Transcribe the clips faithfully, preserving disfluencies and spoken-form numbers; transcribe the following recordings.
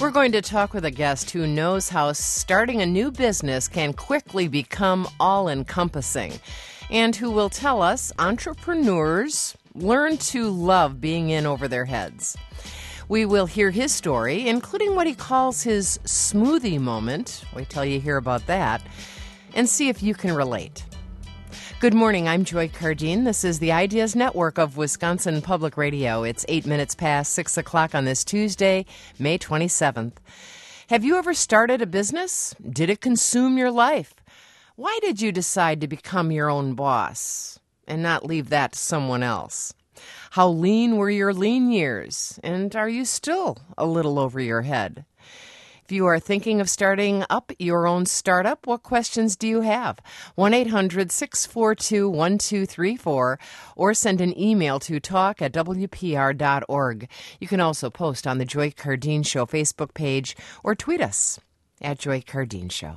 We're going to talk with a guest who knows how starting a new business can quickly become all-encompassing, and who will tell us entrepreneurs learn to love being in over their heads. We will hear his story, including what he calls his smoothie moment. Wait till you hear about that, and see if you can relate. Good morning, I'm Joy Cardine. This is the Ideas Network of Wisconsin Public Radio. It's eight minutes past six o'clock on this Tuesday, May twenty-seventh. Have you ever started a business? Did it consume your life? Why did you decide to become your own boss and not leave that to someone else? How lean were your lean years? And are you still a little over your head? If you are thinking of starting up your own startup, what questions do you have? one eight hundred six four two one two three four or send an email to talk at w p r dot org. You can also post on the Joy Cardine Show Facebook page or tweet us at Joy Cardine Show.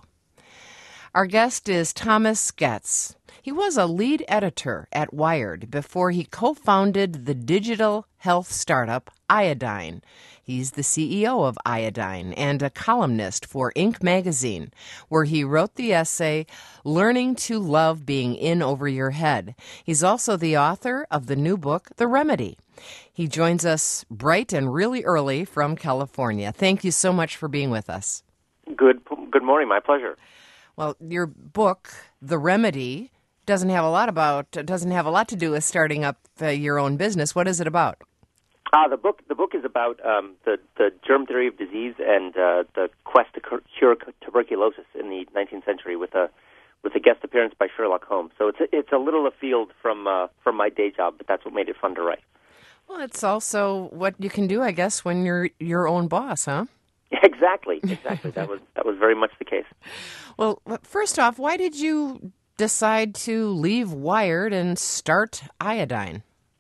Our guest is Thomas Goetz. He was a lead editor at Wired before he co-founded the digital health startup Iodine. He's the C E O of Iodine and a columnist for Inc magazine, where he wrote the essay, Learning to Love Being In Over Your Head. He's also the author of the new book, The Remedy. He joins us bright and really early from California. Thank you so much for being with us. Good, good morning. My pleasure. Well, your book, The Remedy, doesn't have a lot about doesn't have a lot to do with starting up uh, your own business. What is it about? Ah, the book the book is about um, the the germ theory of disease and uh, the quest to cure tuberculosis in the nineteenth century with a with a guest appearance by Sherlock Holmes. So it's a, it's a little afield from uh, from my day job, but that's what made it fun to write. Well, it's also what you can do, I guess, when you're your own boss, huh? Exactly, exactly. that was that was very much the case. Well, first off, why did you decide to leave Wired and start Iodine?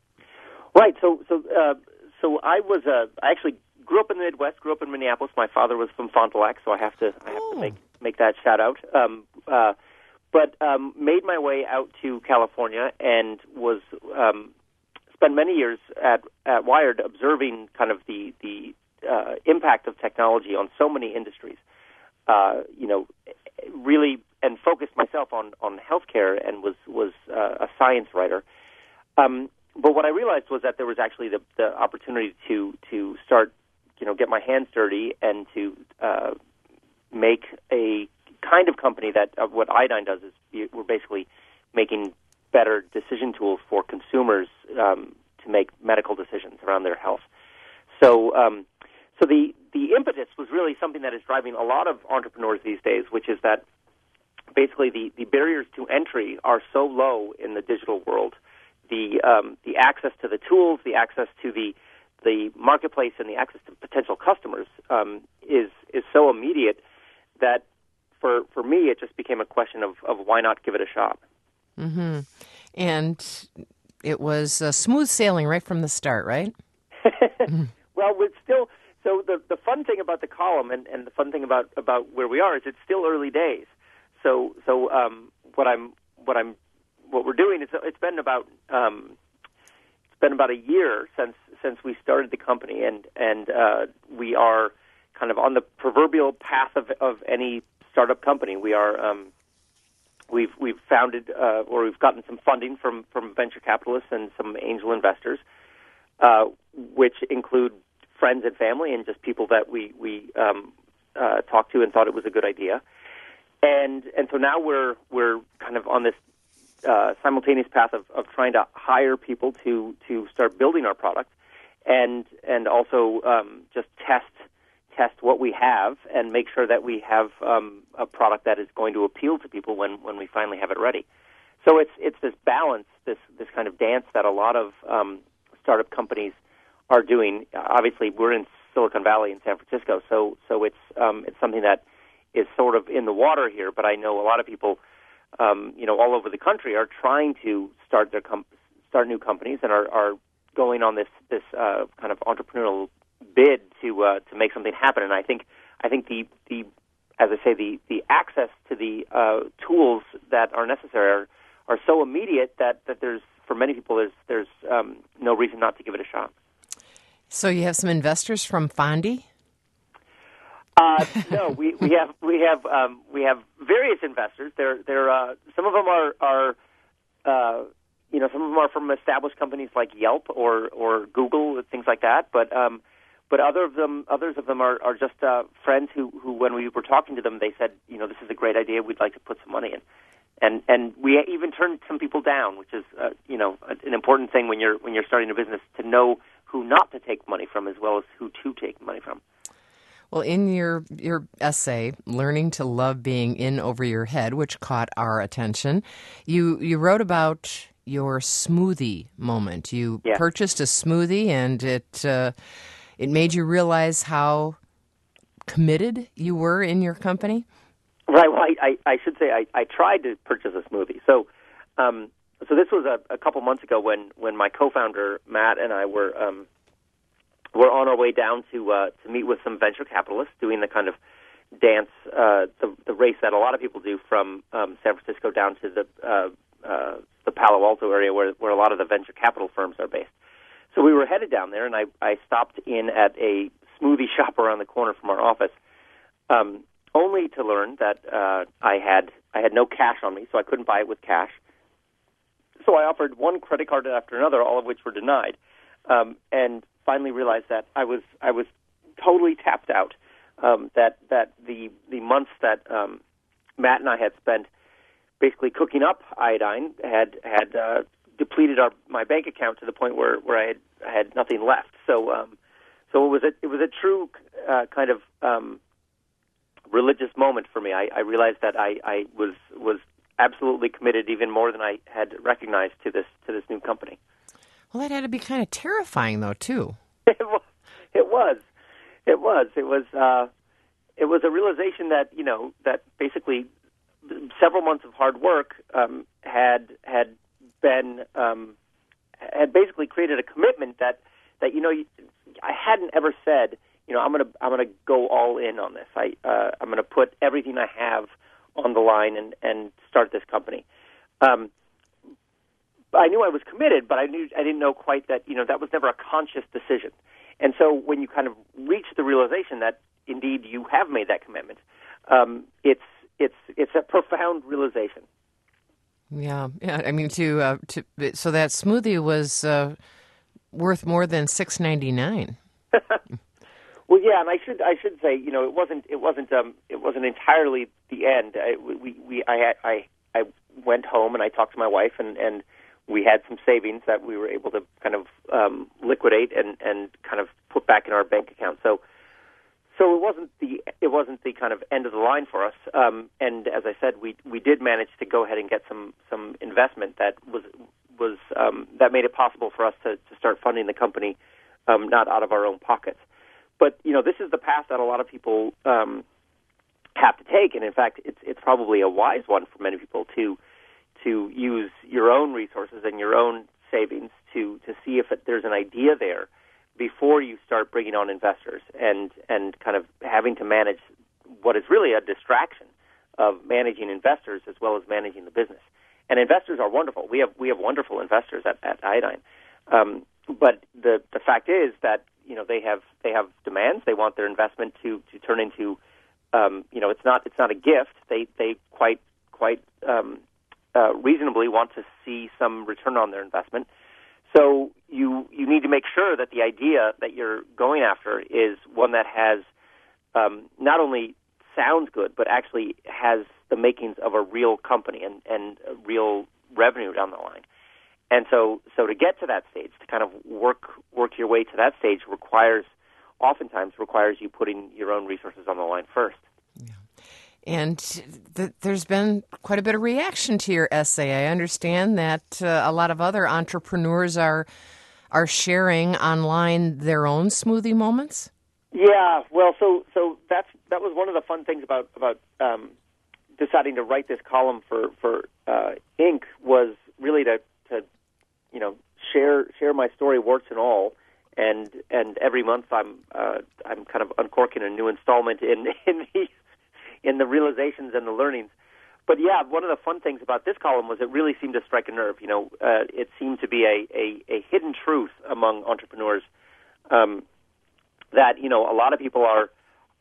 Right. So so uh, so I was uh, I actually grew up in the Midwest. Grew up in Minneapolis. My father was from Fond du Lac, so I have to I have oh. to make make that shout out. Um, uh, but um, made my way out to California and was um, spent many years at at Wired observing kind of the the uh, impact of technology on so many industries. Uh, you know, really, and focused myself on, on healthcare and was was uh, a science writer. Um, but what I realized was that there was actually the, the opportunity to to start, you know, get my hands dirty and to uh, make a kind of company that uh, what Iodine does is we're basically making better decision tools for consumers um, to make medical decisions around their health. So. Um, So the, the impetus was really something that is driving a lot of entrepreneurs these days, which is that basically the, the barriers to entry are so low in the digital world. The um, the access to the tools, the access to the the marketplace, and the access to potential customers um, is is so immediate that for for me it just became a question of, of why not give it a shot. Mm-hmm. And it was uh, smooth sailing right from the start, right? Well, it's still. So the the fun thing about the column and, and the fun thing about, about where we are is it's still early days. So so um, what I'm what I'm what we're doing is it's been about um, it's been about a year since since we started the company, and and uh, we are kind of on the proverbial path of, of any startup company. We are um, we've we've founded uh, or we've gotten some funding from, from venture capitalists and some angel investors, uh, which include friends and family and just people that we we um, uh, talked to and thought it was a good idea, and and so now we're we're kind of on this uh, simultaneous path of, of trying to hire people to to start building our product, and and also um, just test test what we have and make sure that we have um, a product that is going to appeal to people when, when we finally have it ready. So it's it's this balance, this this kind of dance that a lot of um, startup companies are doing. Obviously, we're in Silicon Valley in San Francisco, so so it's um, it's something that is sort of in the water here. But I know a lot of people, um, you know, all over the country are trying to start their com- start new companies and are, are going on this this uh, kind of entrepreneurial bid to uh, to make something happen. And I think I think the the as I say the the access to the uh, tools that are necessary are, are so immediate that, that there's for many people there's there's um, no reason not to give it a shot. So you have some investors from Fondy? Uh, no, we, we have we have um, we have various investors. They're they're uh, some of them are are uh, you know some of them are from established companies like Yelp or or Google, things like that. But um, but other of them others of them are are just uh, friends who who when we were talking to them, they said, you know, this is a great idea. We'd like to put some money in, and and we even turned some people down, which is uh, you know an important thing when you're when you're starting a business, to know who not to take money from as well as who to take money from. Well, in your your essay, Learning to Love Being In Over Your Head, which caught our attention, you, you wrote about your smoothie moment. You yeah. purchased a smoothie, and it uh, it made you realize how committed you were in your company? Right. Well, I, I, I should say I, I tried to purchase a smoothie. So um, so this was a, a couple months ago when, when my co-founder, Matt, and I were... Um, We're on our way down to uh, to meet with some venture capitalists, doing the kind of dance, uh, the, the race that a lot of people do from um, San Francisco down to the uh, uh, the Palo Alto area, where where a lot of the venture capital firms are based. So we were headed down there, and I, I stopped in at a smoothie shop around the corner from our office, um, only to learn that uh, I had I had no cash on me, so I couldn't buy it with cash. So I offered one credit card after another, all of which were denied, um, and finally realized that I was I was totally tapped out. Um, that that the the months that um, Matt and I had spent basically cooking up iodine had had uh, depleted our my bank account to the point where, where I had I had nothing left. So um, so it was a it was a true uh, kind of um, religious moment for me. I, I realized that I, I was was absolutely committed, even more than I had recognized, to this to this new company. Well, that had to be kind of terrifying, though, too. It was. It was. It was. It was. Uh, it was a realization that you know that basically several months of hard work um, had had been um, had basically created a commitment that that you know I hadn't ever said you know I'm gonna I'm gonna go all in on this. I uh, I'm gonna put everything I have on the line and and start this company. Um, I knew I was committed, but I knew I didn't know quite that, you know, that was never a conscious decision. And so when you kind of reach the realization that indeed you have made that commitment, um, it's it's it's a profound realization. Yeah, yeah. I mean, to uh, to so that smoothie was uh, worth more than six ninety-nine. Well, yeah, and I should I should say, you know, it wasn't it wasn't um, it wasn't entirely the end. I, we we I had, I I went home and I talked to my wife and and. We had some savings that we were able to kind of um, liquidate and, and kind of put back in our bank account. So, so it wasn't the it wasn't the kind of end of the line for us. Um, and as I said, we we did manage to go ahead and get some, some investment that was was um, that made it possible for us to, to start funding the company, um, not out of our own pockets. But you know, this is the path that a lot of people um, have to take, and in fact, it's it's probably a wise one for many people to. to use your own resources and your own savings to, to see if it, there's an idea there before you start bringing on investors and, and kind of having to manage what is really a distraction of managing investors as well as managing the business. And investors are wonderful. We have we have wonderful investors at, at Iodine. Um, but the, the fact is that, you know, they have they have demands. They want their investment to, to turn into um, you know, it's not it's not a gift. They they quite quite um, Uh, reasonably want to see some return on their investment. So you you need to make sure that the idea that you're going after is one that has um, not only sounds good, but actually has the makings of a real company and, and a real revenue down the line. And so so to get to that stage, to kind of work work your way to that stage requires, oftentimes requires you putting your own resources on the line first. Yeah. And th- there's been quite a bit of reaction to your essay. I understand that uh, a lot of other entrepreneurs are are sharing online their own smoothie moments. Yeah, well, so so that's that was one of the fun things about about um, deciding to write this column for for uh, Inc was really to to you know share share my story, warts and all. And and every month I'm uh, I'm kind of uncorking a new installment in in the in the realizations and the learnings. But yeah, one of the fun things about this column was it really seemed to strike a nerve. You know, uh, it seemed to be a, a, a hidden truth among entrepreneurs um, that, you know, a lot of people are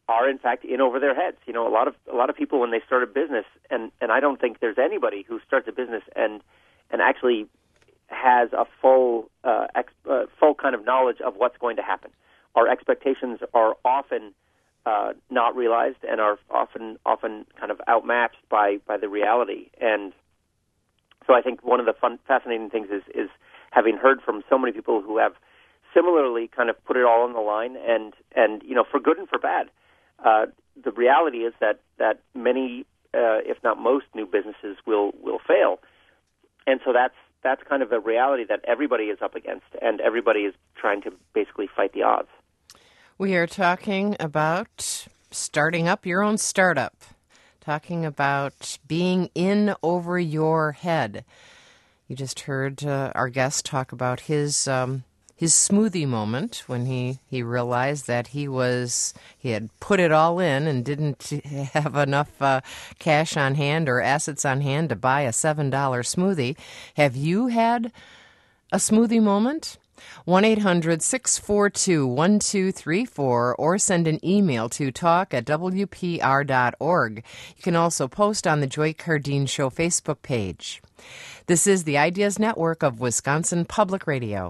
are in fact in over their heads. You know, a lot of a lot of people when they start a business, and, and I don't think there's anybody who starts a business and and actually has a full uh, ex, uh, full kind of knowledge of what's going to happen. Our expectations are often uh, not realized and are often often kind of outmatched by, by the reality. And so I think one of the fun, fascinating things is, is having heard from so many people who have similarly kind of put it all on the line, and, and you know, for good and for bad. Uh, the reality is that, that many, uh, if not most, new businesses will, will fail. And so that's that's kind of a reality that everybody is up against, and everybody is trying to basically fight the odds. We are talking about starting up your own startup, talking about being in over your head. You just heard uh, our guest talk about his um, his smoothie moment when he, he realized that he was he had put it all in and didn't have enough uh, cash on hand or assets on hand to buy a seven dollar smoothie. Have you had a smoothie moment? one eight hundred six four two one two three four or send an email to talk at w p r dot org. You can also post on the Joy Cardeen Show Facebook page. This is the Ideas Network of Wisconsin Public Radio.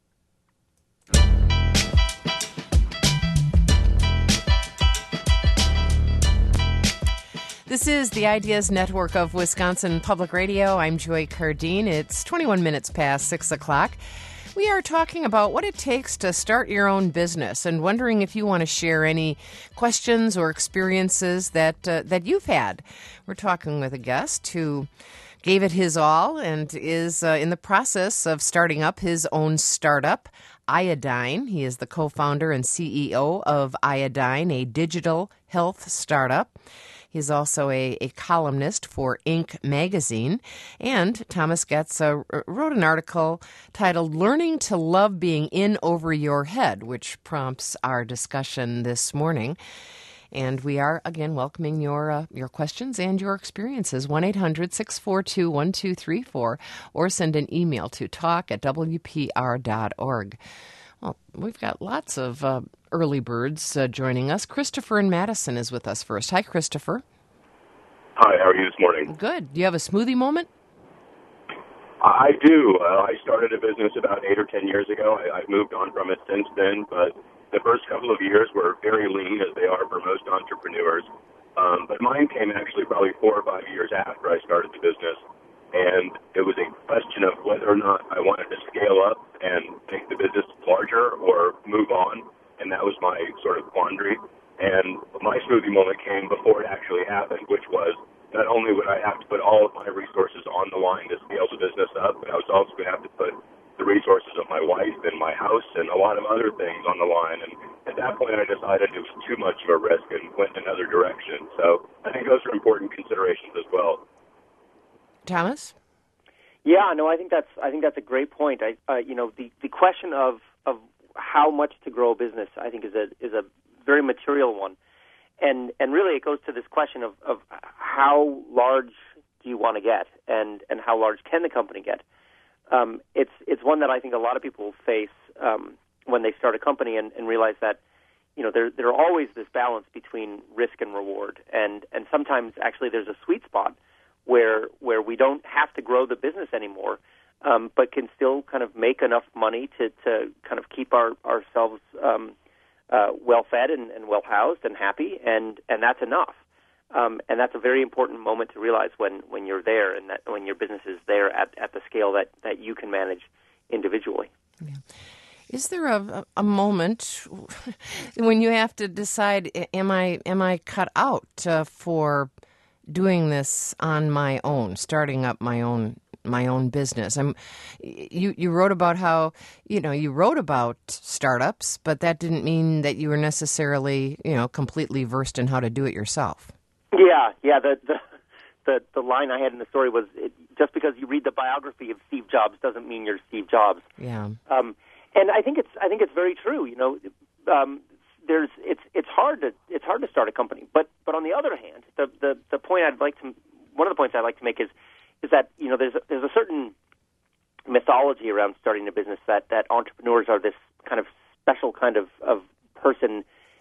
This is the Ideas Network of Wisconsin Public Radio. I'm Joy Cardeen. It's twenty-one minutes past six o'clock. We are talking about what it takes to start your own business and wondering if you want to share any questions or experiences that uh, that you've had. We're talking with a guest who gave it his all and is uh, in the process of starting up his own startup, Iodine. He is the co-founder and C E O of Iodine, a digital health startup. He's also a, a columnist for Inc magazine. And Thomas Getz uh, wrote an article titled Learning to Love Being In Over Your Head, which prompts our discussion this morning. And we are, again, welcoming your uh, your questions and your experiences. one eight hundred six four two one two three four or send an email to talk at w p r dot org. Well, we've got lots of uh, early birds uh, joining us. Christopher in Madison is with us first. Hi, Christopher. Hi, how are you this morning? Good. Do you have a smoothie moment? I do. Uh, I started a business about eight or ten years ago. I, I've moved on from it since then, but the first couple of years were very lean, as they are for most entrepreneurs. Um, but mine came actually probably four or five years after I started the business, and it was a question of whether or not I wanted to scale up and make the business larger or move on, and that was my sort of quandary. And my smoothie moment came before it actually happened, which was not only would I have to put all of my resources on the line to scale the business up, but I was also going to have to put the resources of my wife and my house and a lot of other things on the line. And at that point, I decided it was too much of a risk and went in another direction. So I think those are important considerations as well. Thomas? Yeah, no, I think that's I think that's a great point. I, uh, you know, the, the question of of how much to grow a business, I think, is a is a very material one, and and really it goes to this question of, of how large do you want to get, and, and how large can the company get. Um, it's it's one that I think a lot of people face um, when they start a company and, and realize that, you know, there there are always this balance between risk and reward, and and sometimes actually there's a sweet spot where where we don't have to grow the business anymore, um, but can still kind of make enough money to, to kind of keep our ourselves um, uh, well fed and, and well housed and happy, and, and that's enough. Um, and that's a very important moment to realize when, when you're there, and that when your business is there at, at the scale that, that you can manage individually. Yeah. Is there a, a moment when you have to decide, am I am I cut out uh, for doing this on my own, starting up my own my own business? I'm you you wrote about how, you know, you wrote about startups, but that didn't mean that you were necessarily, you know, completely versed in how to do it yourself. Yeah, yeah. The the the, the line I had in the story was, it, just because you read the biography of Steve Jobs doesn't mean you're Steve Jobs. Yeah. Um, and I think it's I think it's very true. You know, um, there's it's it's hard to it's hard to start a company, but but on the other hand, the the, the point I'd like to one of the points I'd like to make is is that, you know, there's a, there's a certain mythology around starting a business that, that entrepreneurs are this kind of special kind of, of person,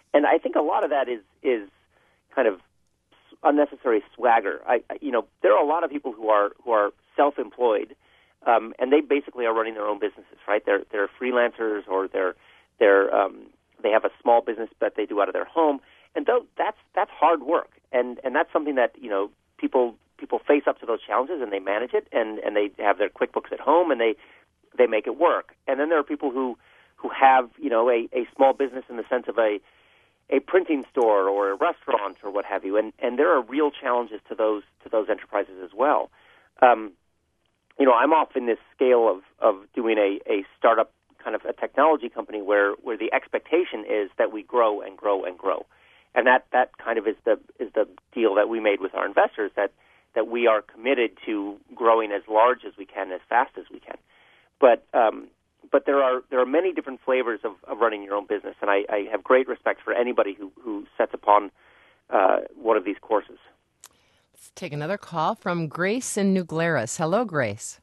and I think a lot of that is is kind of unnecessary swagger. I, you know, there are a lot of people who are who are self-employed, um, and they basically are running their own businesses, right? They're they're freelancers, or they're they're um, they have a small business that they do out of their home, and though that's that's hard work, and and that's something that, you know, people people face up to those challenges and they manage it, and and they have their QuickBooks at home and they they make it work. And then there are people who who have, you know, a, a small business in the sense of a a printing store or a restaurant or what have you, and, and there are real challenges to those to those enterprises as well. Um, you know, I'm off in this scale of, of doing a, a startup kind of a technology company where, where the expectation is that we grow and grow and grow, and that, that kind of is the is the deal that we made with our investors, that that we are committed to growing as large as we can, as fast as we can, but. Um, But there are there are many different flavors of, of running your own business, and I, I have great respect for anybody who, who sets upon uh, one of these courses. Let's take another call from Grace in New Glarus. Hello, Grace.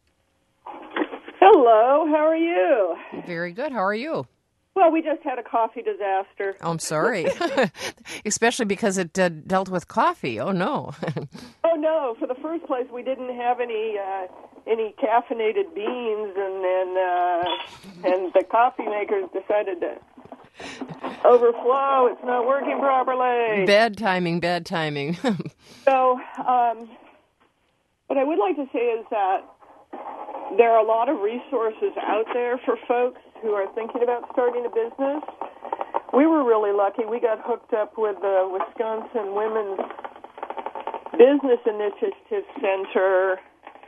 Hello, how are you? Very good. How are you? Well, we just had a coffee disaster. Oh, I'm sorry. Especially because it uh, dealt with coffee. Oh, no. Oh, no. For the first place, we didn't have any uh, any caffeinated beans, and then uh, and the coffee makers decided to overflow. It's not working properly. Bad timing, bad timing. So um, what I would like to say is that there are a lot of resources out there for folks who are thinking about starting a business. We were really lucky. We got hooked up with the Wisconsin Women's Business Initiative Center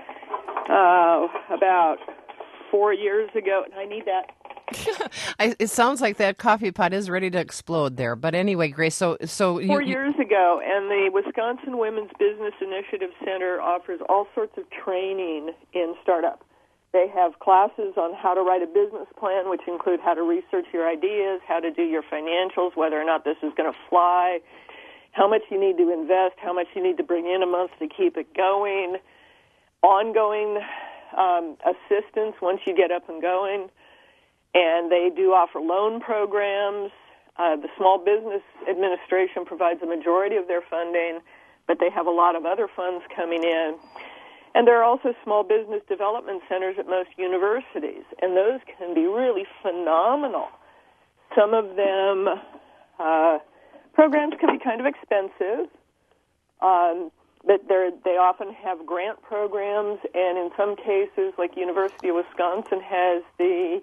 uh, about four years ago. And I need that. I, it sounds like that coffee pot is ready to explode there. But anyway, Grace, so... so you, Four you... years ago, and the Wisconsin Women's Business Initiative Center offers all sorts of training in startup. They have classes on how to write a business plan, which include how to research your ideas, how to do your financials, whether or not this is going to fly, how much you need to invest, how much you need to bring in a month to keep it going, ongoing um, assistance once you get up and going. And they do offer loan programs. Uh, the Small Business Administration provides a majority of their funding, but they have a lot of other funds coming in. And there are also small business development centers at most universities, and those can be really phenomenal. Some of them, uh, programs can be kind of expensive, um, but they're, they often have grant programs, and in some cases, like University of Wisconsin has the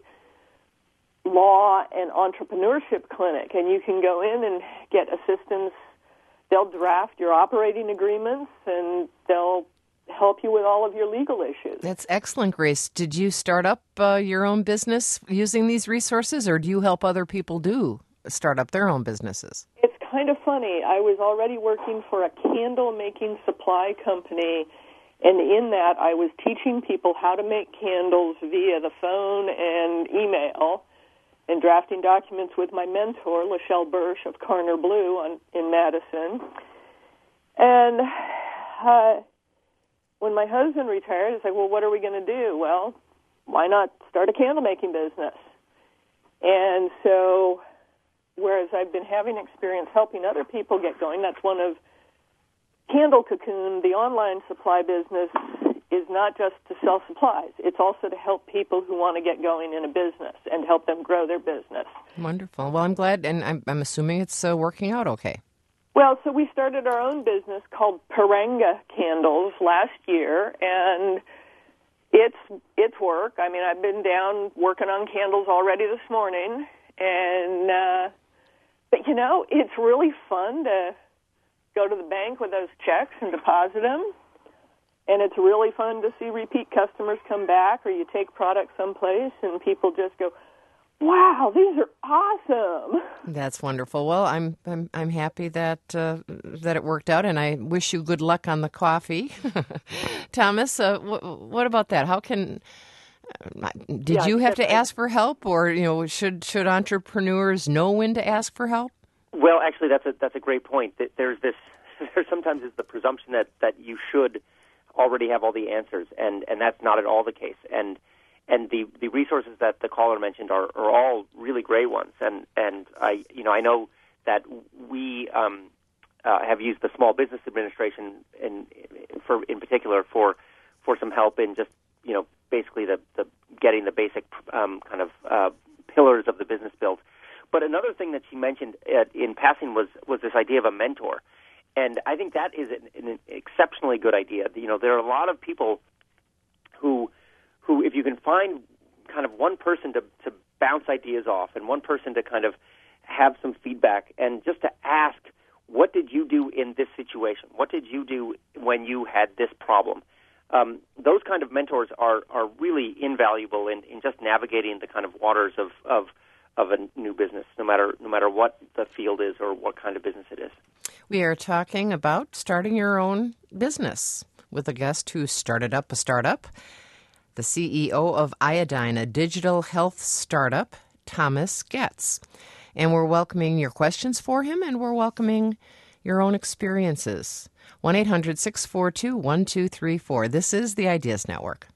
Law and Entrepreneurship Clinic, and you can go in and get assistance. They'll draft your operating agreements, and they'll help you with all of your legal issues. That's excellent, Grace. Did you start up uh, your own business using these resources, or do you help other people do start up their own businesses? It's kind of funny. I was already working for a candle-making supply company, and in that I was teaching people how to make candles via the phone and email, and drafting documents with my mentor, Lachelle Bursch of Carner Blue on, in Madison. And uh, when my husband retired, I said, well, what are we going to do? Well, why not start a candle-making business? And so, whereas I've been having experience helping other people get going, that's one of Candle Cocoon, the online supply business, is not just to sell supplies. It's also to help people who want to get going in a business and help them grow their business. Wonderful. Well, I'm glad, and I'm, I'm assuming it's uh, working out okay. Well, so we started our own business called Paranga Candles last year, and it's it's work. I mean, I've been down working on candles already this morning, and uh, but you know, it's really fun to go to the bank with those checks and deposit them. And it's really fun to see repeat customers come back, or you take products someplace and people just go, wow, these are awesome. That's wonderful. Well, I'm I'm I'm happy that uh, that it worked out, and I wish you good luck on the coffee. Thomas, uh, w- what about that? How can uh, did yeah, you have to I, ask for help, or you know, should should entrepreneurs know when to ask for help? Well, actually, that's a that's a great point. There's this. There sometimes is the presumption that, that you should already have all the answers, and, and that's not at all the case. And and the, the resources that the caller mentioned are, are all really great ones. And, and I you know I know that we um, uh, have used the Small Business Administration in, for in particular for for some help in just you know basically the, the getting the basic um, kind of uh, pillars of the business built. But another thing that she mentioned uh, in passing was was this idea of a mentor, and I think that is an, an exceptionally good idea. You know, there are a lot of people who who if you can find kind of one person to, to bounce ideas off and one person to kind of have some feedback and just to ask, what did you do in this situation? What did you do when you had this problem? Um, those kind of mentors are, are really invaluable in, in just navigating the kind of waters of, of of a new business, no matter no matter what the field is or what kind of business it is. We are talking about starting your own business with a guest who started up a startup, the C E O of Iodine, a digital health startup, Thomas Getz. And we're welcoming your questions for him, and we're welcoming your own experiences. one eight hundred six four two one two three four. This is the Ideas Network.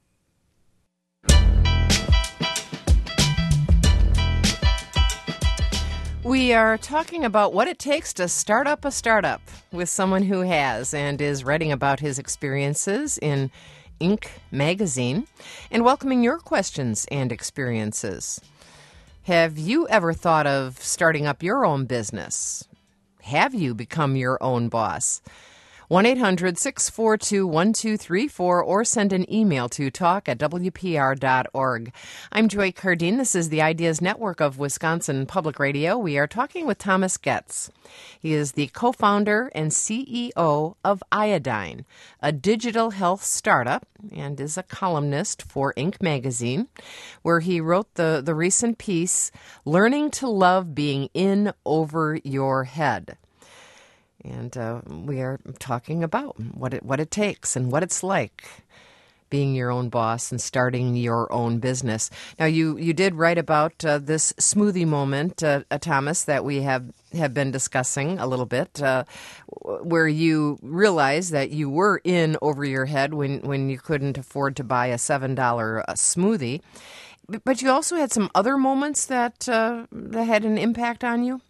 We are talking about what it takes to start up a startup with someone who has and is writing about his experiences in Inc magazine, and welcoming your questions and experiences. Have you ever thought of starting up your own business? Have you become your own boss? one eight hundred six four two one two three four or send an email to talk at w p r dot org. I'm Joy Cardine. This is the Ideas Network of Wisconsin Public Radio. We are talking with Thomas Getz. He is the co-founder and C E O of Iodine, a digital health startup, and is a columnist for Inc magazine, where he wrote the, the recent piece, Learning to Love Being In Over Your Head. And uh, we are talking about what it what it takes and what it's like being your own boss and starting your own business. Now, you, you did write about uh, this smoothie moment, uh, uh, Thomas, that we have, have been discussing a little bit, uh, where you realized that you were in over your head when, when you couldn't afford to buy a seven dollar uh, smoothie. But you also had some other moments that, uh, that had an impact on you?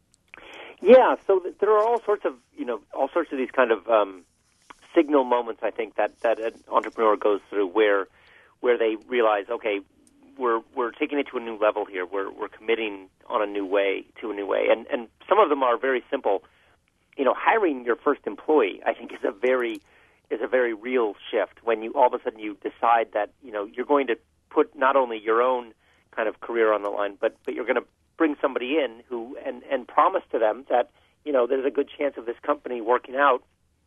Yeah, so th- there are all sorts of, you know, all sorts of these kind of um, signal moments, I think, that, that an entrepreneur goes through where where they realize, okay, we're we're taking it to a new level here. We're we're committing on a new way to a new way. And and some of them are very simple. You know, hiring your first employee, I think, is a very is a very real shift when you all of a sudden you decide that, you know, you're going to put not only your own kind of career on the line, but but you're going to bring somebody in who and, and promise to them that, you know, there's a good chance of this company working out,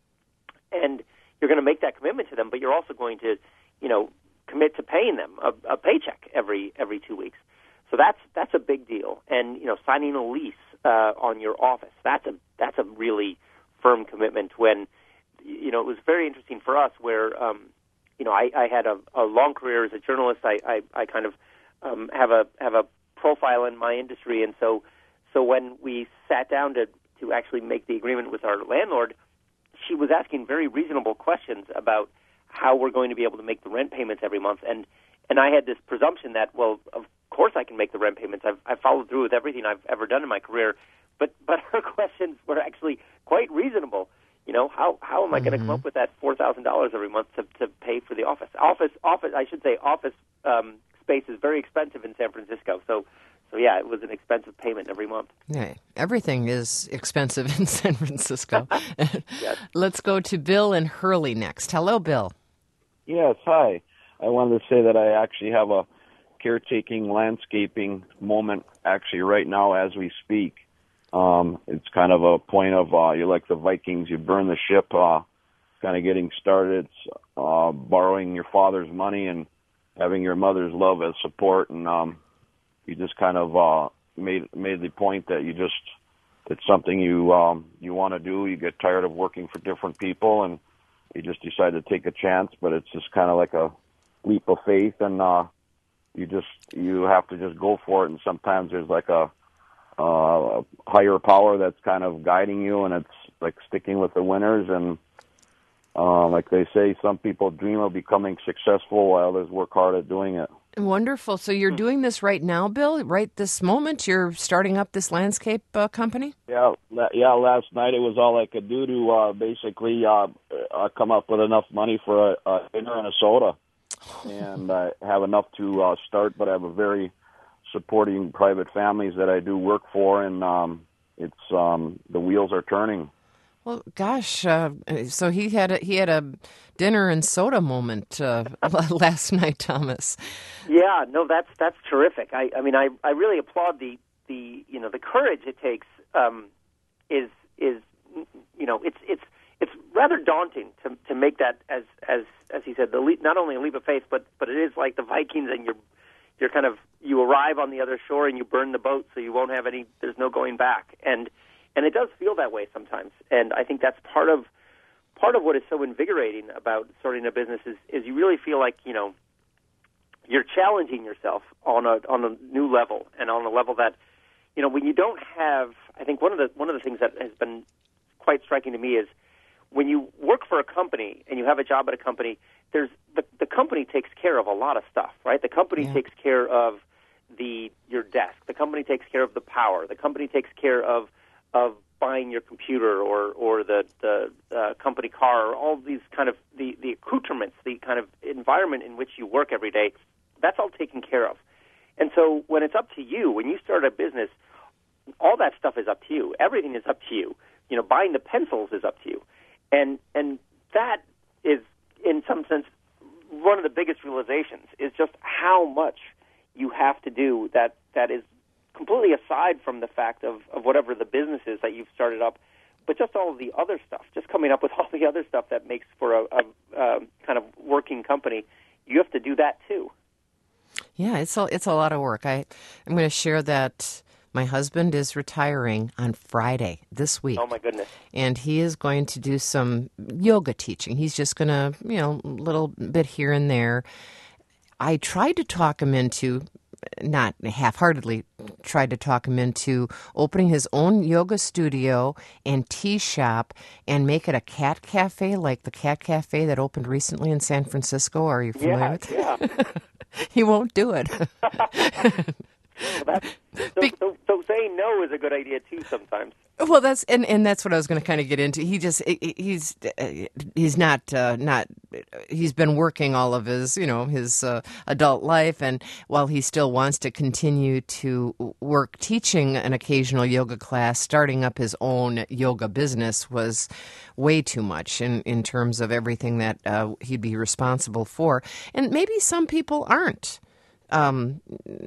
and you're going to make that commitment to them, but you're also going to, you know, commit to paying them a, a paycheck every every two weeks. So that's that's a big deal. And, you know, signing a lease uh, on your office, that's a that's a really firm commitment. When, you know, it was very interesting for us where, um, you know, I, I had a, a long career as a journalist. I, I, I kind of um, have a have a profile in my industry, and so so when we sat down to, to actually make the agreement with our landlord, she was asking very reasonable questions about how we're going to be able to make the rent payments every month, and and I had this presumption that, well, of course I can make the rent payments. I've, I've followed through with everything I've ever done in my career, but but her questions were actually quite reasonable. You know, how how am I mm-hmm. going to come up with that four thousand dollars every month to to pay for the office? Office office I should say office. Um, Space is very expensive in San Francisco, so so yeah, it was an expensive payment every month. Yeah, everything is expensive in San Francisco. Yes. Let's go to Bill in Hurley next. Hello, Bill. Yes, hi. I wanted to say that I actually have a caretaking landscaping moment actually right now as we speak. Um, it's kind of a point of uh, you're like the Vikings, you burn the ship, uh, kind of getting started. It's uh, borrowing your father's money and having your mother's love as support, and um, you just kind of uh, made made the point that you just it's something you um, you want to do. You get tired of working for different people, and you just decide to take a chance. But it's just kind of like a leap of faith, and uh, you just you have to just go for it. And sometimes there's like a, a higher power that's kind of guiding you, and it's like sticking with the winners. And Uh, like they say, some people dream of becoming successful while others work hard at doing it. Wonderful. So you're doing this right now, Bill? Right this moment, you're starting up this landscape uh, company? Yeah, la- yeah. Last night it was all I could do to uh, basically uh, uh, come up with enough money for a, a dinner and a soda, and I have enough to uh, start. But I have a very supporting private families that I do work for, and um, it's um, the wheels are turning. Well, gosh, uh, so he had a, he had a dinner and soda moment uh, last night, Thomas. Yeah, no, that's that's terrific. I, I mean, I, I really applaud the, the you know the courage it takes. Um, is is you know it's it's it's rather daunting to to make that as as as he said the leap, not only a leap of faith, but but it is like the Vikings, and you're you're kind of you arrive on the other shore and you burn the boat, so you won't have any. There's no going back, and. And it does feel that way sometimes, and I think that's part of part of what is so invigorating about starting a business is, is you really feel like you know you're challenging yourself on a on a new level, and on a level that you know when you don't have. I think one of the one of the things that has been quite striking to me is when you work for a company and you have a job at a company. There's the the company takes care of a lot of stuff, right? The company Yeah. takes care of the your desk. The company takes care of the power. The company takes care of of buying your computer or or the the uh, company car, or all these kind of the the accoutrements, the kind of environment in which you work every day. That's all taken care of. And so when it's up to you, when you start a business, all that stuff is up to you. Everything is up to you. You know, buying the pencils is up to you. And and that is, in some sense, one of the biggest realizations is just how much you have to do that that is completely aside from the fact of, of whatever the business is that you've started up, but just all of the other stuff, just coming up with all the other stuff that makes for a, a, a kind of working company. You have to do that too. Yeah, it's a, it's a lot of work. I, I'm going to share that my husband is retiring on Friday this week. Oh, my goodness. And he is going to do some yoga teaching. He's just going to, you know, a little bit here and there. I tried to talk him into, not half-heartedly, tried to talk him into opening his own yoga studio and tea shop and make it a cat cafe like the cat cafe that opened recently in San Francisco. Are you familiar Yeah, with it? yeah. He won't do it. Well, that's, so, Be- so, so saying no is a good idea too sometimes. Well, that's and, and that's what I was going to kind of get into. He just he's he's not uh, not he's been working all of his you know his uh, adult life, and while he still wants to continue to work teaching an occasional yoga class, starting up his own yoga business was way too much in in terms of everything that uh, he'd be responsible for, and maybe some people aren't um,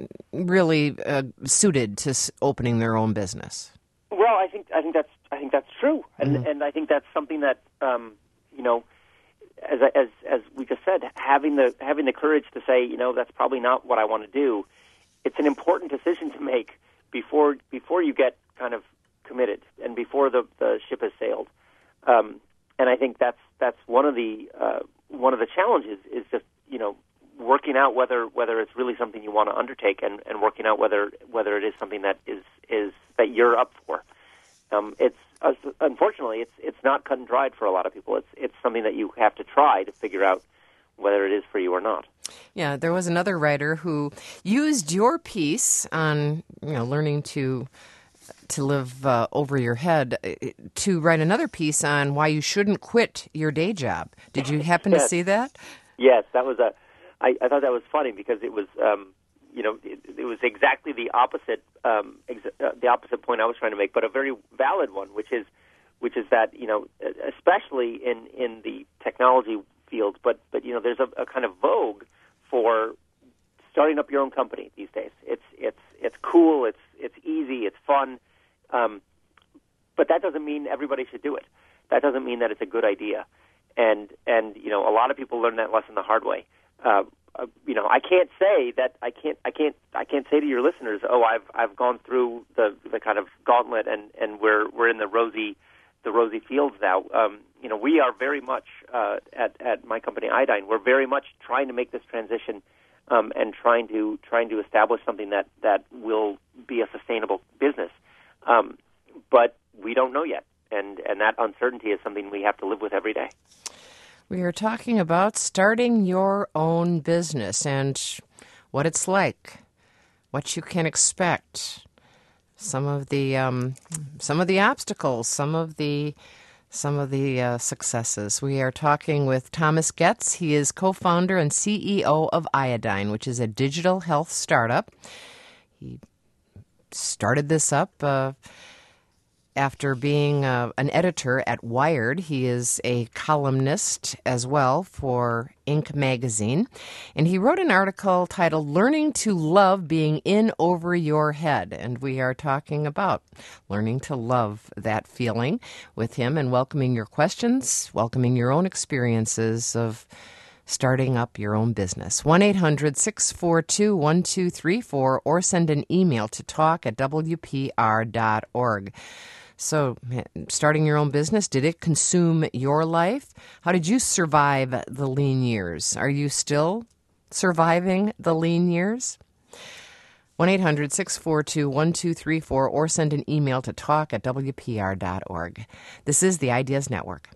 really uh, suited to s- opening their own business. Well, I think I think that's I think that's true, and Mm-hmm. and I think that's something that um, you know, as as as we just said, having the having the courage to say, you know, that's probably not what I want to do. It's an important decision to make before before you get kind of committed and before the, the ship has sailed. Um, and I think that's that's one of the uh, one of the challenges is just you know working out whether whether it's really something you want to undertake, and, and working out whether whether it is something that is is that you're up for. Um, it's uh, unfortunately it's it's not cut and dried for a lot of people. It's it's something that you have to try to figure out whether it is for you or not. Yeah, there was another writer who used your piece on you know learning to to live uh, over your head uh, to write another piece on why you shouldn't quit your day job. Did you happen to Yes. see that? Yes, that was a. I, I thought that was funny because it was, um, you know, it, it was exactly the opposite, um, ex- uh, the opposite point I was trying to make, but a very valid one, which is, which is that you know, especially in, in the technology field, but but you know, there's a, a kind of vogue for starting up your own company these days. It's it's it's cool, it's it's easy, it's fun, um, but that doesn't mean everybody should do it. That doesn't mean that it's a good idea, and and you know, a lot of people learn that lesson the hard way. Uh, uh, you know, I can't say that I can't, I can't, I can't say to your listeners, "Oh, I've, I've gone through the, the kind of gauntlet, and, and we're, we're in the rosy, the rosy fields now." Um, you know, we are very much uh, at, at my company, Iodine. We're very much trying to make this transition, um, and trying to, trying to establish something that, that will be a sustainable business. Um, but we don't know yet, and, and that uncertainty is something we have to live with every day. We are talking about starting your own business, and what it's like, what you can expect, some of the um, some of the obstacles, some of the some of the uh, successes. We are talking with Thomas Goetz. He is co-founder and C E O of Iodine, which is a digital health startup. He started this up uh, after being uh, an editor at Wired. He is a columnist as well for Inc magazine. And he wrote an article titled Learning to Love Being In Over Your Head. And we are talking about learning to love that feeling with him and welcoming your questions, welcoming your own experiences of starting up your own business. one eight hundred six four two one two three four or send an email to talk at w p r dot org. So, starting your own business, did it consume your life? How did you survive the lean years? Are you still surviving the lean years? one eight hundred six four two one two three four or send an email to talk at w p r dot org. This is the Ideas Network.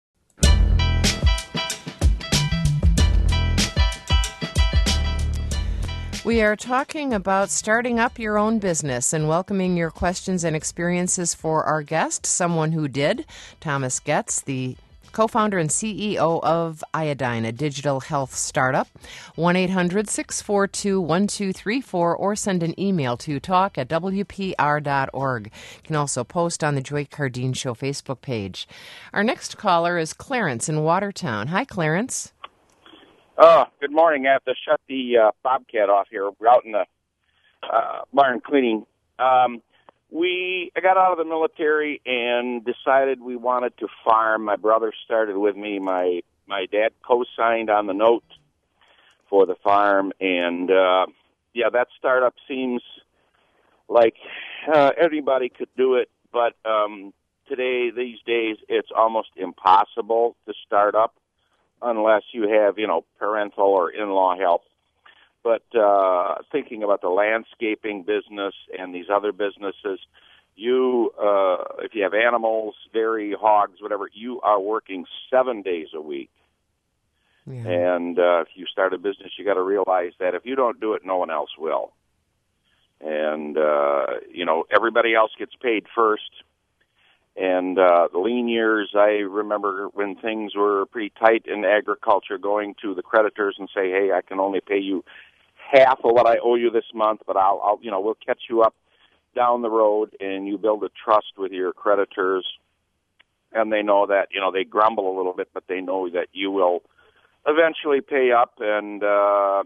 We are talking about starting up your own business and welcoming your questions and experiences for our guest, someone who did, Thomas Goetz, the co-founder and C E O of Iodine, a digital health startup. one eight hundred six four two one two three four or send an email to talk at w p r dot org. You can also post on the Joy Cardine Show Facebook page. Our next caller is Clarence in Watertown. Hi, Clarence. Oh, good morning. I have to shut the uh, Bobcat off here. We're out in the uh, barn cleaning. Um, we I got out of the military and decided we wanted to farm. My brother started with me. My my dad co-signed on the note for the farm, and uh, yeah, that startup seems like uh, anybody could do it. But um, today, these days, it's almost impossible to start up unless you have, you know, parental or in-law help. But uh, thinking about the landscaping business and these other businesses, you, uh, if you have animals, dairy, hogs, whatever, you are working seven days a week. Yeah. And uh, if you start a business, you got to realize that if you don't do it, no one else will. And, uh, you know, everybody else gets paid first. And uh, the lean years, I remember when things were pretty tight in agriculture, going to the creditors and say, hey, I can only pay you half of what I owe you this month, but I'll, I'll, you know, we'll catch you up down the road, and you build a trust with your creditors, and they know that, you know, they grumble a little bit, but they know that you will eventually pay up, and uh,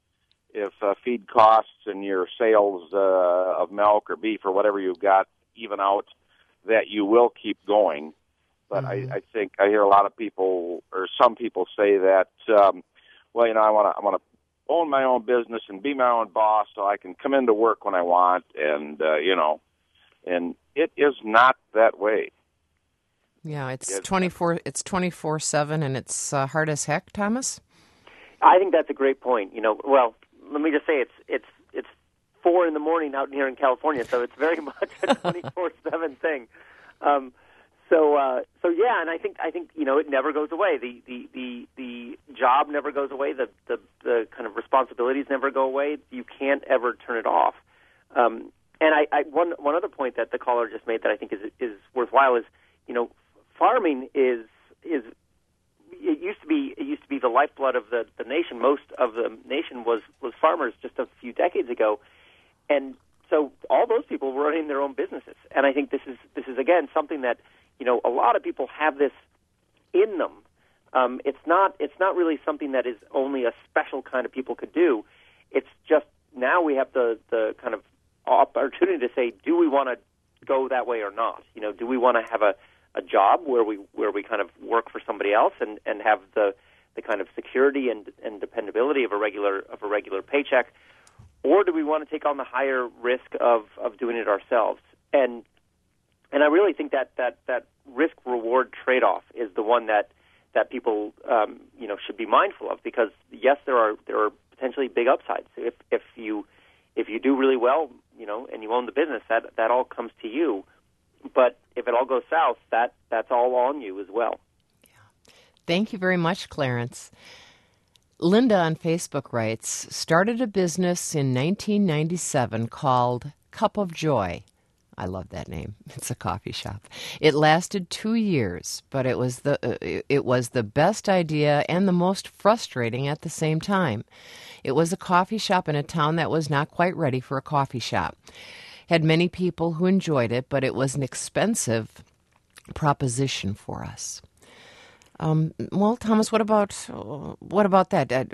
if uh, feed costs and your sales uh, of milk or beef or whatever you've got even out, that you will keep going. But mm-hmm. I, I think I hear a lot of people, or some people say that, um, well, you know, I want to I want to own my own business and be my own boss so I can come into work when I want, and, uh, you know, and it is not that way. Yeah, it's twenty-four It's twenty-four seven, and it's uh, hard as heck, Thomas? I think that's a great point. You know, well, let me just say it's it's it's four in the morning out here in California, so it's very much a twenty-four seven thing. Um, so, uh, so yeah, and I think I think you know it never goes away. The the, the, the job never goes away. The, the the kind of responsibilities never go away. You can't ever turn it off. Um, and I, I one one other point that the caller just made that I think is is worthwhile is you know farming is is it used to be it used to be the lifeblood of the, the nation. Most of the nation was was farmers just a few decades ago. And so all those people were running their own businesses. And I think this is, this is again, something that, you know, a lot of people have this in them. Um, it's not it's not really something that is only a special kind of people could do. It's just now we have the, the kind of opportunity to say, do we want to go that way or not? You know, do we want to have a, a job where we where we kind of work for somebody else and, and have the, the kind of security and, and dependability of a regular of a regular paycheck? Or do we want to take on the higher risk of, of doing it ourselves? And and I really think that that, that risk-reward trade-off is the one that that people um, you know should be mindful of, because yes, there are there are potentially big upsides. If if you if you do really well, you know, and you own the business, that that all comes to you. But if it all goes south, that that's all on you as well. Yeah. Thank you very much, Clarence. Linda on Facebook writes, started a business in nineteen ninety-seven called Cup of Joy. I love that name. It's a coffee shop. It lasted two years, but it was the uh, it was the best idea and the most frustrating at the same time. It was a coffee shop in a town that was not quite ready for a coffee shop. Had many people who enjoyed it, but it was an expensive proposition for us. Um, well, Thomas, what about uh, what about that? Uh,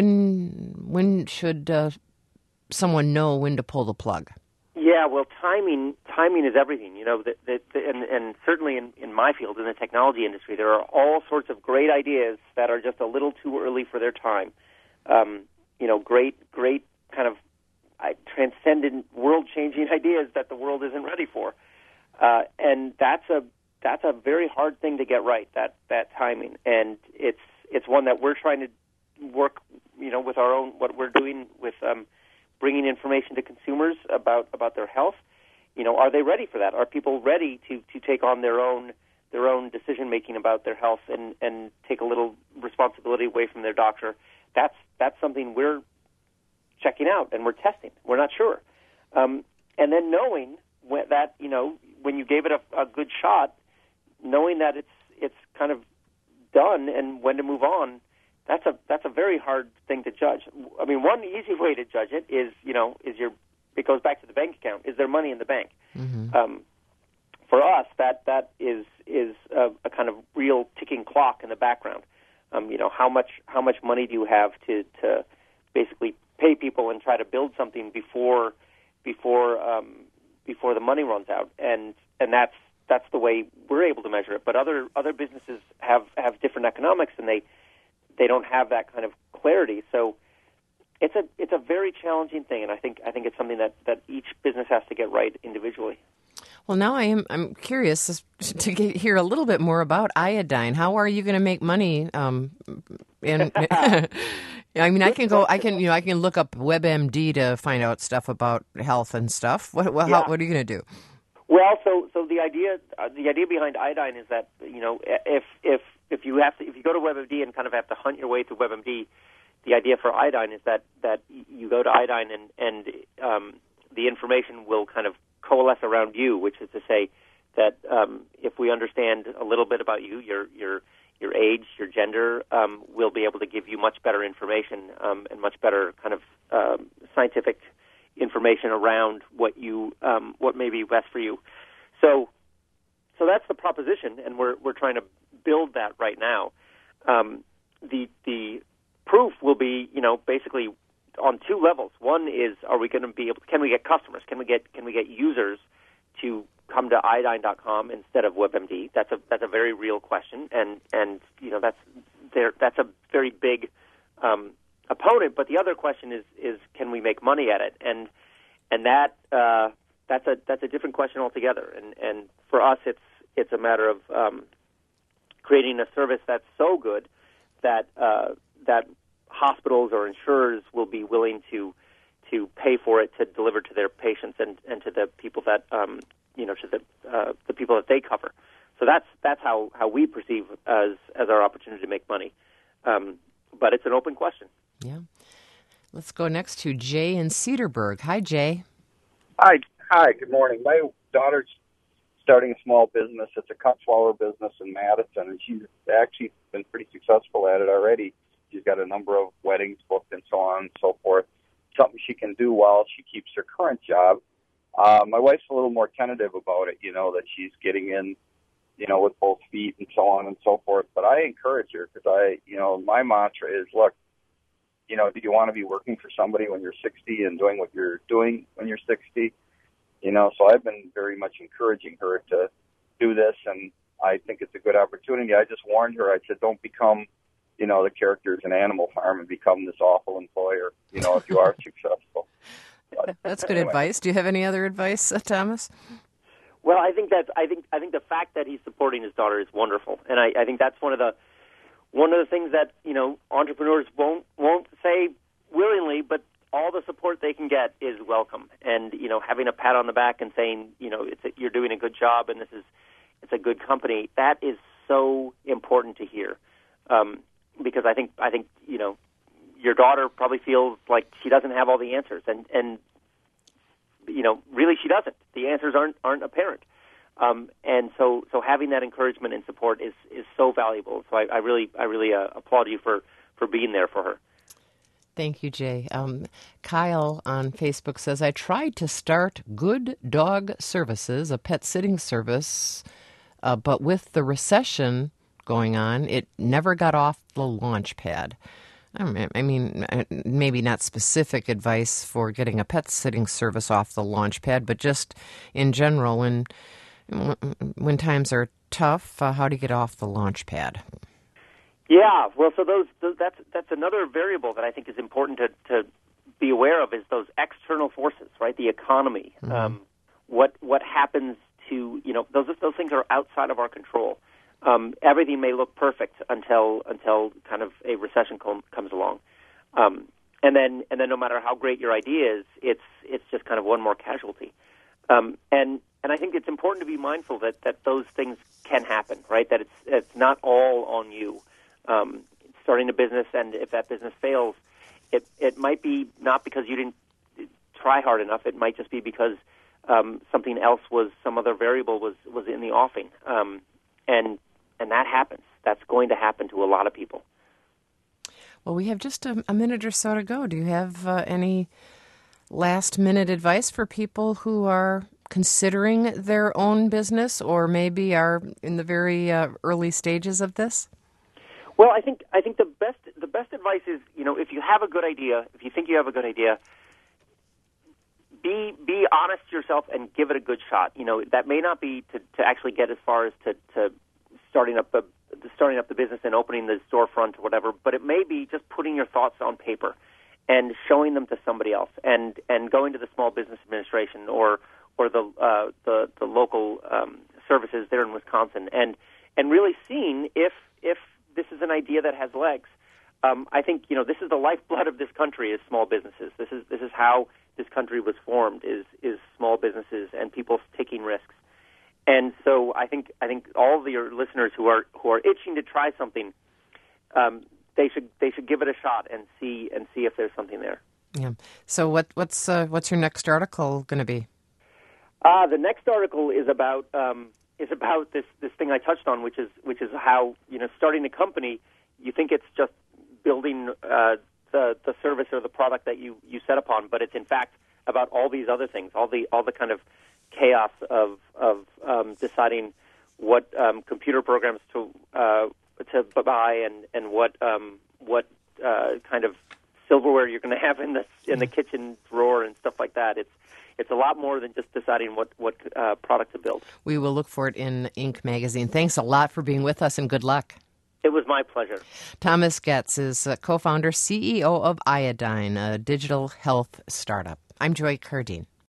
when when should uh, someone know when to pull the plug? Yeah, well, timing timing is everything. You know, the, the, the, and, and certainly in, in my field, in the technology industry, there are all sorts of great ideas that are just a little too early for their time. Um, you know, great, great kind of uh, transcendent, world-changing ideas that the world isn't ready for, uh, and that's a that's a very hard thing to get right. That that timing, and it's it's one that we're trying to work, you know, with our own what we're doing with. Um, bringing information to consumers about, about their health. You know, are they ready for that? Are people ready to, to take on their own their own decision making about their health and, and take a little responsibility away from their doctor? That's that's something we're checking out and we're testing. We're not sure. Um, and then knowing when, that you know when you gave it a, a good shot, knowing that it's it's kind of done and when to move on. That's a that's a very hard thing to judge. I mean, one easy way to judge it is, you know, is your. It goes back to the bank account. Is there money in the bank? Mm-hmm. Um, for us, that that is is a, a kind of real ticking clock in the background. Um, you know, how much how much money do you have to, to basically pay people and try to build something before before um, before the money runs out? And and that's that's the way we're able to measure it. But other other businesses have, have different economics, and they. They don't have that kind of clarity, so it's a it's a very challenging thing, and I think I think it's something that, that each business has to get right individually. Well, now I am I'm curious to get, hear a little bit more about iodine. How are you going to make money? Um, in, I mean, I can go, I can you know, I can look up WebMD to find out stuff about health and stuff. What what, yeah. how, what are you going to do? Well, so so the idea uh, the idea behind iodine is that you know if if if you have to, if you go to WebMD and kind of have to hunt your way through WebMD, the idea for iodine is that, that you go to iodine and and um, the information will kind of coalesce around you, which is to say that um, if we understand a little bit about you, your your your age, your gender, um, we'll be able to give you much better information um, and much better kind of um, scientific information around what you um, what may be best for you. So so that's the proposition, and we're we're trying to build that right now. Um, the the proof will be, you know, basically on two levels. One is, are we going to be able? Can we get customers? Can we get can we get users to come to iodine dot com instead of WebMD? That's a that's a very real question, and and you know that's there that's a very big um, opponent. But the other question is is can we make money at it? And and that uh, that's a that's a different question altogether. And and for us, it's it's a matter of um, creating a service that's so good that uh, that hospitals or insurers will be willing to to pay for it to deliver to their patients and, and to the people that um, you know to the uh, the people that they cover. So that's that's how, how we perceive as as our opportunity to make money. Um, but it's an open question. Yeah. Let's go next to Jay in Cedarburg. Hi, Jay. Hi. Hi. Good morning. My daughter's starting a small business. It's a cut flower business in Madison, and she's actually been pretty successful at it already. She's got a number of weddings booked and so on and so forth. Something she can do while she keeps her current job. Uh, my wife's a little more tentative about it, you know, that she's getting in, you know, with both feet and so on and so forth. But I encourage her because I, you know, my mantra is, look, you know, do you want to be working for somebody when you're sixty and doing what you're doing when you're sixty? You know, so I've been very much encouraging her to do this, and I think it's a good opportunity. I just warned her. I said, don't become, you know, the characters in Animal Farm and become this awful employer, you know, if you are successful. But That's good anyway. advice. Do you have any other advice, uh, Thomas? Well, I think that I think I think the fact that he's supporting his daughter is wonderful, and I, I think that's one of the one of the things that you know entrepreneurs won't won't say willingly, but all the support they can get is welcome. And you know, having a pat on the back and saying, you know, it's a, you're doing a good job, and this is it's a good company. That is so important to hear, um, because I think I think you know your daughter probably feels like she doesn't have all the answers, and and you know, really she doesn't. The answers aren't aren't apparent. Um, and so, so having that encouragement and support is, is so valuable. So I, I really, I really uh, applaud you for, for being there for her. Thank you, Jay. Um, Kyle on Facebook says, I tried to start Good Dog Services, a pet sitting service, uh, but with the recession going on, it never got off the launch pad. I mean, maybe not specific advice for getting a pet sitting service off the launch pad, but just in general, when when times are tough, uh, how to get off the launch pad. Yeah, well, so those, those that's that's another variable that I think is important to, to be aware of is those external forces, right? The economy, mm-hmm. um, what what happens to you know those those things are outside of our control. Um, everything may look perfect until until kind of a recession com- comes along, um, and then and then no matter how great your idea is, it's it's just kind of one more casualty. Um, and and I think it's important to be mindful that, that those things can happen, right? That it's it's not all on you. Um, starting a business, and if that business fails, it it might be not because you didn't try hard enough. It might just be because um, something else was, some other variable was, was in the offing, um, and and that happens. That's going to happen to a lot of people. Well, we have just a, a minute or so to go. Do you have uh, any last-minute advice for people who are considering their own business or maybe are in the very uh, early stages of this? Well, I think I think the best the best advice is, you know, if you have a good idea, if you think you have a good idea, be be honest to yourself and give it a good shot. You know, that may not be to, to actually get as far as to, to starting up the starting up the business and opening the storefront or whatever, but it may be just putting your thoughts on paper and showing them to somebody else, and, and going to the Small Business Administration or or the uh, the the local um, services there in Wisconsin, and and really seeing if if this is an idea that has legs. Um, I think, you know, this is the lifeblood of this country, is small businesses. This is this is how this country was formed, is is small businesses and people taking risks. And so I think I think all of your listeners who are who are itching to try something, um, they should they should give it a shot and see and see if there's something there. Yeah. So what what's uh, what's your next article going to be? Uh, the next article is about um, is about this, this thing I touched on, which is which is how, you know, starting a company, you think it's just building uh, the the service or the product that you, you set upon, but it's in fact about all these other things, all the all the kind of chaos of of um, deciding what um, computer programs to uh, to buy and and what um, what uh, kind of silverware you're going to have in the in the kitchen drawer and stuff like that. It's It's a lot more than just deciding what, what uh, product to build. We will look for it in Inc. magazine. Thanks a lot for being with us, and good luck. It was my pleasure. Thomas Goetz is co-founder, C E O of Iodine, a digital health startup. I'm Joy Cardine.